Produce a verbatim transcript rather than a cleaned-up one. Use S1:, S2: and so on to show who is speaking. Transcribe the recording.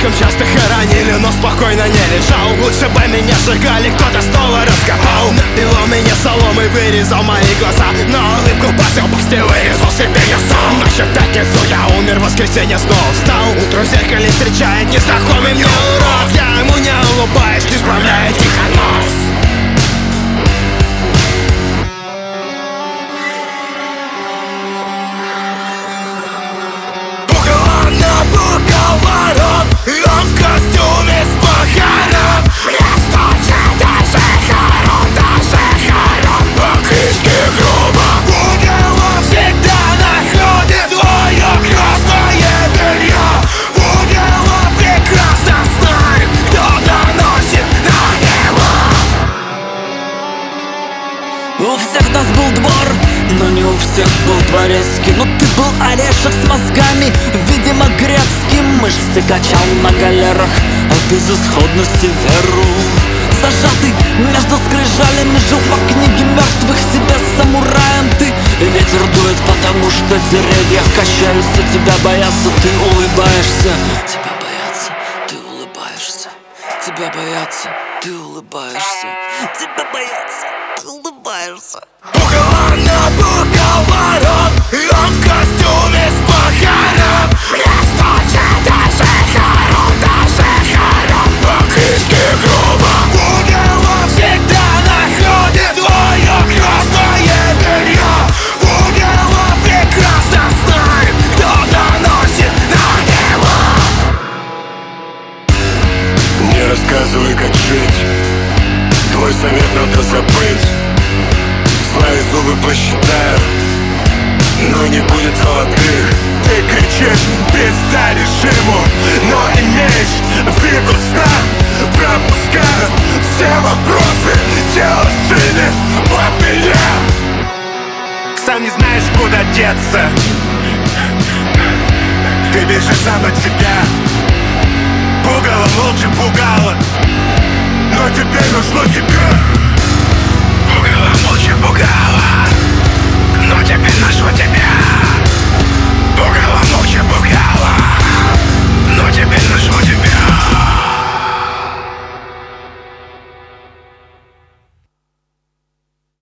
S1: слишком часто хоронили, но спокойно не лежал. Лучше бы меня сжигали, кто-то снова раскопал. Напило меня соломой, вырезал мои глаза, но улыбку пасел, почти вырезал себе я сам. Но счет пятницу я умер, в воскресенье снова встал. Утро в зеркале встречает незнакомый мне урод. Я ему не улыбаюсь, лишь справляю тихо нос. Ворот, и он в костюме с похорон. Расточа даже хорон, даже хорон. По-крышке грубо уголок всегда находит твое красное белье. Уголок прекрасно знает, кто доносит на него.
S2: У всех нас был двор, но не у всех был дворецкий. Но ты был орешек с мозгами, видимо грецкий. Мышцы качал на галерах, а в безысходности веру. Зажатый между скрижалями, жил по книге мертвых, себя самураем ты. Ветер дует, потому что деревья качаются. Тебя боятся, ты улыбаешься. Тебя боятся, ты улыбаешься. Тебя боятся, ты улыбаешься. Тебя боятся, ты улыбаешься.
S1: Около набугал ворот, и он в костюме с похорон. Расточа даже хорон, даже хорон. По-крышке грубо уголок всегда находит твое красное белье. Уголок прекрасно знает, кто доносит на него. Не рассказывай, как жить, твой совет надо забыть. Свои зубы посчитаю, но не будет золотых. Ты кричишь, ты станешь ему, но имеешь в виду сна. Пропускаю все вопросы, тело шины под меня. Сам не знаешь, куда деться. Ты бежишь сам от себя. Пугало молча пугало, но теперь нашло тебя. Пугало молча пугало, но теперь